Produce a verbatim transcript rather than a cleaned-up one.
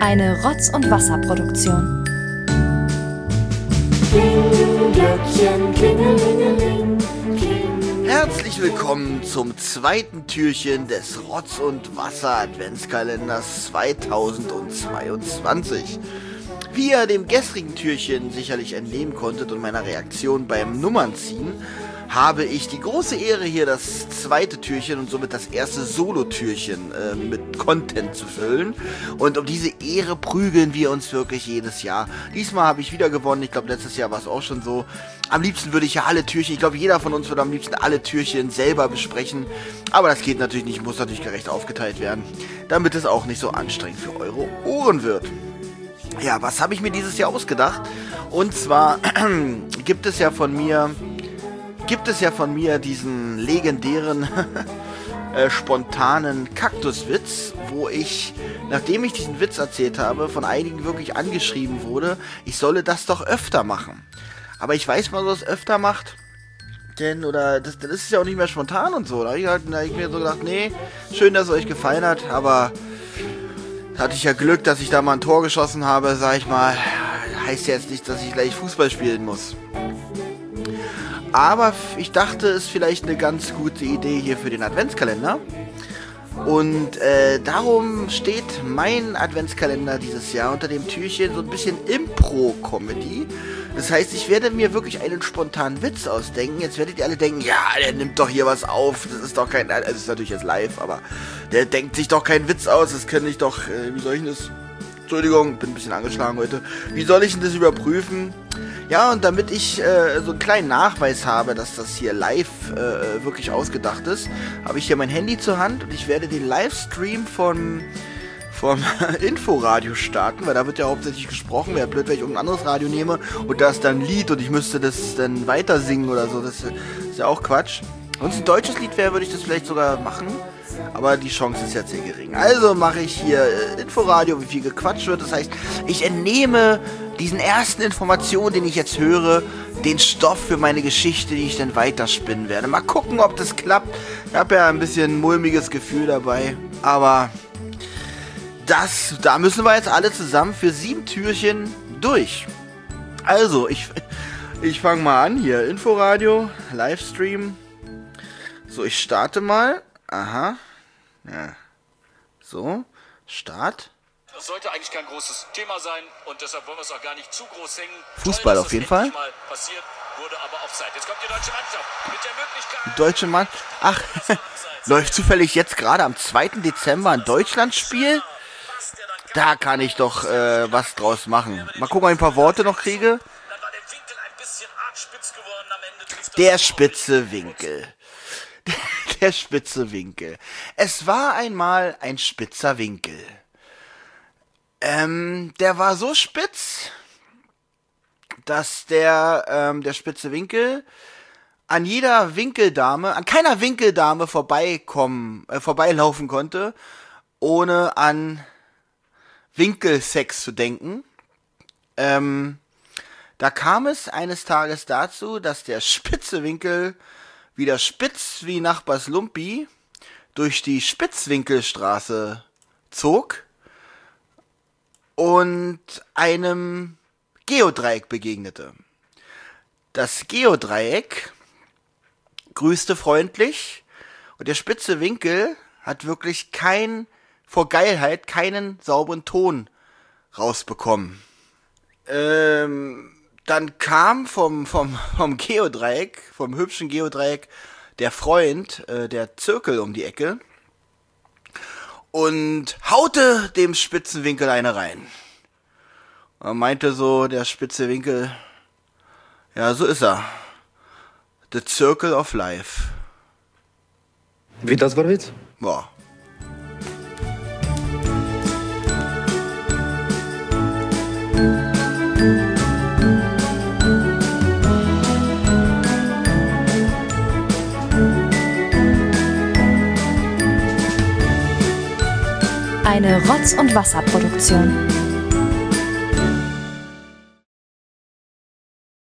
Eine Rotz- und Wasserproduktion. Herzlich willkommen zum zweiten Türchen des Rotz- und Wasser-Adventskalenders zweitausendzweiundzwanzig. Wie ihr dem gestrigen Türchen sicherlich entnehmen konntet und meiner Reaktion beim Nummernziehen, habe ich die große Ehre, hier das zweite Türchen und somit das erste Solo-Türchen äh, mit Content zu füllen. Und um diese Ehre prügeln wir uns wirklich jedes Jahr. Diesmal habe ich wieder gewonnen. Ich glaube, letztes Jahr war es auch schon so. Am liebsten würde ich ja alle Türchen, ich glaube, jeder von uns würde am liebsten alle Türchen selber besprechen. Aber das geht natürlich nicht, muss natürlich gerecht aufgeteilt werden, damit es auch nicht so anstrengend für eure Ohren wird. Ja, was habe ich mir dieses Jahr ausgedacht? Und zwar gibt es ja von mir... gibt es ja von mir diesen legendären, äh, spontanen Kaktuswitz, wo ich, nachdem ich diesen Witz erzählt habe, von einigen wirklich angeschrieben wurde, ich solle das doch öfter machen. Aber ich weiß, man soll es öfter macht, denn, oder, das, das ist ja auch nicht mehr spontan und so. Da habe ich, halt, da hab ich mir so gedacht, nee, schön, dass es euch gefallen hat, aber hatte ich ja Glück, dass ich da mal ein Tor geschossen habe, sag ich mal, heißt jetzt nicht, dass ich gleich Fußball spielen muss. Aber ich dachte, es ist vielleicht eine ganz gute Idee hier für den Adventskalender. Und äh, darum steht mein Adventskalender dieses Jahr unter dem Türchen so ein bisschen Impro-Comedy. Das heißt, ich werde mir wirklich einen spontanen Witz ausdenken. Jetzt werdet ihr alle denken, ja, der nimmt doch hier was auf. Das ist doch kein, also das ist natürlich jetzt live, aber der denkt sich doch keinen Witz aus. Das kann ich doch, äh, wie soll ich das... Entschuldigung, bin ein bisschen angeschlagen heute. Wie soll ich denn das überprüfen? Ja, und damit ich äh, so einen kleinen Nachweis habe, dass das hier live äh, wirklich ausgedacht ist, habe ich hier mein Handy zur Hand und ich werde den Livestream von vom Inforadio starten, weil da wird ja hauptsächlich gesprochen. Wäre blöd, wenn ich irgendein anderes Radio nehme und da ist dann ein Lied und ich müsste das dann weiter singen oder so. Das ist ja auch Quatsch. Wenn es ein deutsches Lied wäre, würde ich das vielleicht sogar machen. Aber die Chance ist jetzt sehr gering. Also mache ich hier äh, Inforadio, wie viel gequatscht wird. Das heißt, ich entnehme diesen ersten Informationen, den ich jetzt höre, den Stoff für meine Geschichte, die ich dann weiterspinnen werde. Mal gucken, ob das klappt. Ich habe ja ein bisschen mulmiges Gefühl dabei. Aber das, da müssen wir jetzt alle zusammen für sieben Türchen durch. Also, ich, ich fange mal an hier. Inforadio, Livestream. So, ich starte mal. Aha. Ja. So. Start. Das sollte eigentlich kein großes Thema sein und deshalb wollen wir es auch gar nicht zu groß hängen. Fußball Toll, auf jeden Fall. Mal passiert, wurde aber Offside. Jetzt kommt die deutsche Mannschaft mit der Möglichkeit. Die deutsche Mann. Ach, läuft zufällig jetzt gerade am zweiten Dezember ein Deutschlandspiel? Da kann ich doch äh, was draus machen. Mal gucken, ob ich ein paar Worte noch kriege. Der spitze Winkel. Der spitze Winkel. Es war einmal ein spitzer Winkel. Ähm, der war so spitz, dass der, ähm, der spitze Winkel an jeder Winkeldame, an keiner Winkeldame vorbeikommen, äh, vorbeilaufen konnte, ohne an Winkelsex zu denken. Ähm, da kam es eines Tages dazu, dass der spitze Winkel wieder spitz wie Nachbars Lumpi durch die Spitzwinkelstraße zog und einem Geodreieck begegnete. Das Geodreieck grüßte freundlich und der spitze Winkel hat wirklich kein, vor Geilheit, keinen sauberen Ton rausbekommen. Ähm... Dann kam vom, vom, vom Geodreieck, vom hübschen Geodreieck, der Freund, äh, der Zirkel um die Ecke und haute dem spitzen Winkel eine rein. Er meinte so, der spitze Winkel, ja, so ist er. The Circle of Life. Wie, das war Witz? Boah. Eine Rotz- und Wasserproduktion.